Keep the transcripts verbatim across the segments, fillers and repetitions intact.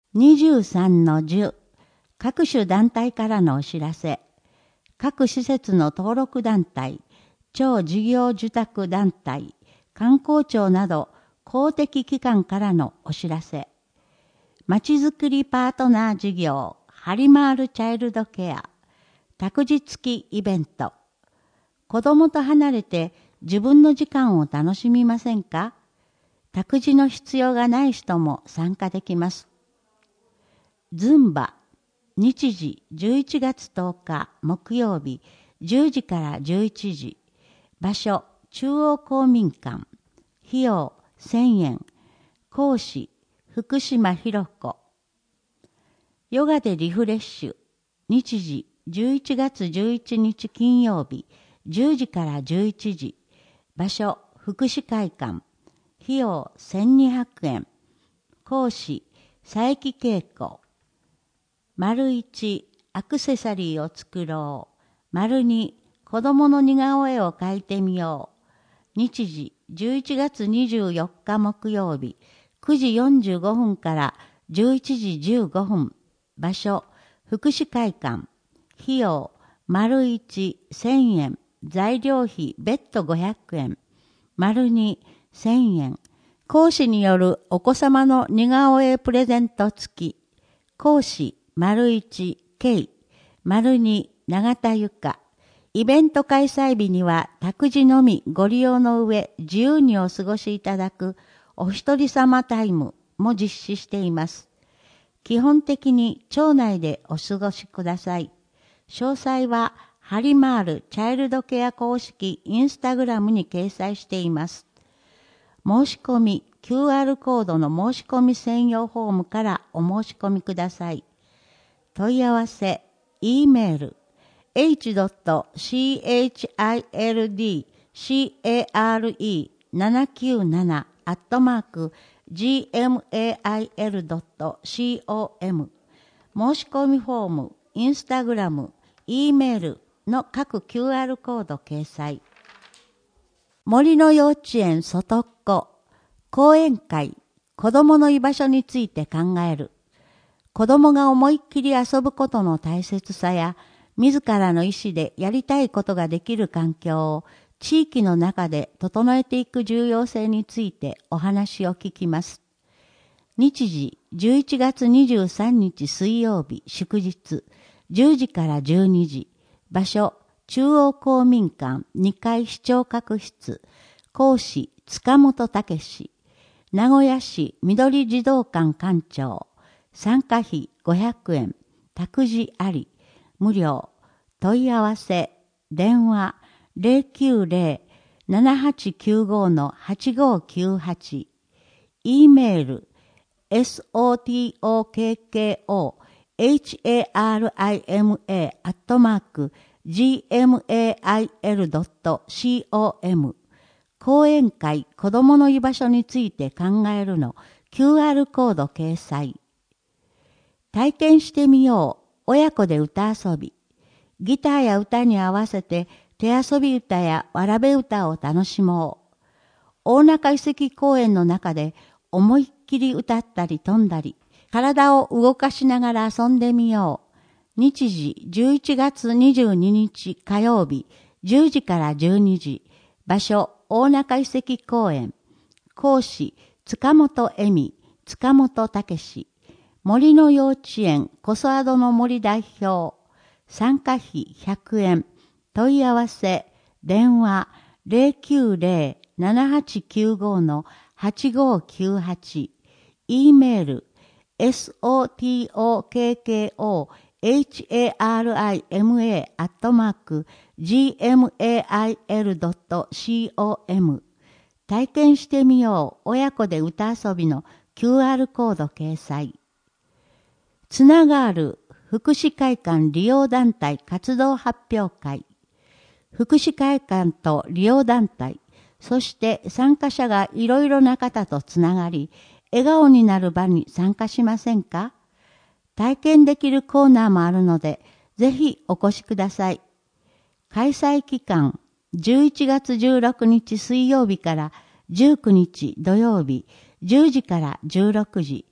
にじゅうさんのじゅう、各種団体からのお知らせ。各施設の登録団体、超事業受託団体、観光庁など公的機関からのお知らせ。まちづくりパートナー事業、ハリマールチャイルドケア、託児付きイベント。子供と離れて自分の時間を楽しみませんか？託児の必要がない人も参加できます。ズンバ、日時じゅういちがつとおか木曜日じゅうじからじゅういちじ。場所、中央公民館。費用せんえん。講師、福島博子。ヨガでリフレッシュ。日時じゅういちがつじゅういちにち金曜日じゅうじからじゅういちじ。場所、福祉会館。費用せんにひゃくえん。講師、佐伯恵子。丸一、アクセサリーを作ろう。丸二、子供の似顔絵を描いてみよう。日時、じゅういちがつにじゅうよっか木曜日、くじよんじゅうごふんからじゅういちじじゅうごふん。場所、福祉会館。費用、丸一、せんえん。材料費、別途ごひゃくえん。丸二、せんえん。講師によるお子様の似顔絵プレゼント付き。講師、丸一、K、丸二、永田ゆか。イベント開催日には託児のみご利用の上自由にお過ごしいただくお一人様タイムも実施しています。基本的に町内でお過ごしください。詳細はハリマールチャイルドケア公式インスタグラムに掲載しています。申し込み キューアール コードの申し込み専用フォームからお申し込みください。問い合わせ、E メール、エイチ シー エイチ アイ エル ディー シー エー アール イー ななきゅうなな アットマーク ジー エム エー アイ エル ドット シー オー エム 申し込みフォーム、インスタグラム、E メールの各 キューアール コード掲載。森の幼稚園外っ子講演会、子供の居場所について考える。子供が思いっきり遊ぶことの大切さや、自らの意思でやりたいことができる環境を地域の中で整えていく重要性についてお話を聞きます。日時じゅういちがつにじゅうさんにち水曜日祝日じゅうじからじゅうにじ。場所、中央公民館にかい視聴覚室。講師、塚本武史。名古屋市緑児童館館長。参加費ごひゃくえん。託児あり。無料。問い合わせ。電話 ゼロきゅうゼロ ななはちきゅうご はちごきゅうはち。E メール。ソトコハリマ アットマーク ジーエムエーアイエル ドット シー オー エム 講演会子供の居場所について考えるの キューアール コード掲載。体験してみよう。親子で歌遊び。ギターや歌に合わせて手遊び歌やわらべ歌を楽しもう。大中遺跡公園の中で思いっきり歌ったり飛んだり、体を動かしながら遊んでみよう。日時じゅういちがつにじゅうににち火曜日じゅうじからじゅうにじ。場所、大中遺跡公園。講師、塚本恵美、塚本武史。森の幼稚園、コソアドの森代表。参加費ひゃくえん。問い合わせ、電話 ゼロきゅうゼロ ななはちきゅうご はちごきゅうはち。E メール、ソトコハリマ アットマーク ジーエムエーアイエル ドット シー オー エム 体験してみよう親子で歌遊びの キューアール コード掲載。つながる福祉会館利用団体活動発表会。福祉会館と利用団体、そして参加者がいろいろな方とつながり、笑顔になる場に参加しませんか？体験できるコーナーもあるので、ぜひお越しください。開催期間、じゅういちがつじゅうろくにち水曜日からじゅうくにち土曜日、じゅうじからじゅうろくじ。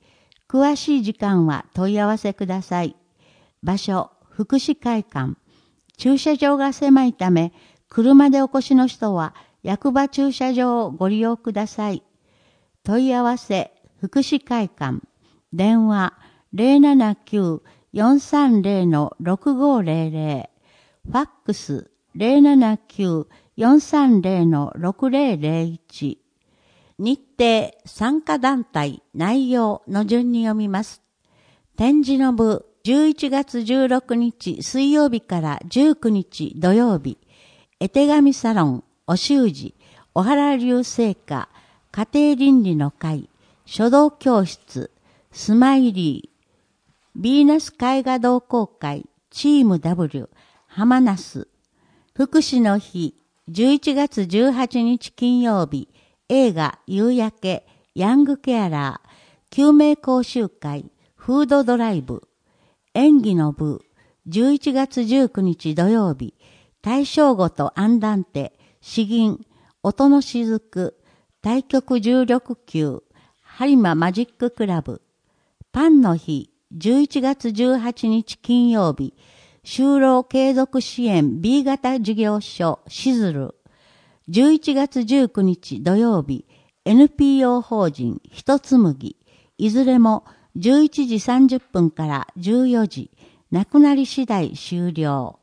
詳しい時間は問い合わせください。場所、福祉会館。駐車場が狭いため、車でお越しの人は役場駐車場をご利用ください。問い合わせ、福祉会館。電話、ゼロななきゅう よんさんゼロ ろくごゼロゼロ。ファックス、ゼロななきゅう よんさんゼロ ろくゼロゼロいち。日程、参加団体、内容の順に読みます。展示の部、じゅういちがつじゅうろくにち水曜日からじゅうくにち土曜日、絵手紙サロン、お習字、小原流聖歌、家庭倫理の会、書道教室、スマイリー、ヴィーナス絵画同好会、チーム W、浜那須、福祉の日、じゅういちがつじゅうはちにち金曜日、映画夕焼け、ヤングケアラー、救命講習会、フードドライブ、演技の部、じゅういちがつじゅうくにち土曜日、大正語とアンダンテ、詩吟、音の雫、太極重力級、播磨マジッククラブ、パンの日、じゅういちがつじゅうはちにち金曜日、就労継続支援 B 型事業所しずる、じゅういちがつじゅうくにち土曜日、エヌピーオー 法人ひとつ麦、いずれもじゅういちじさんじゅっぷんからじゅうよじ、なくなり次第終了。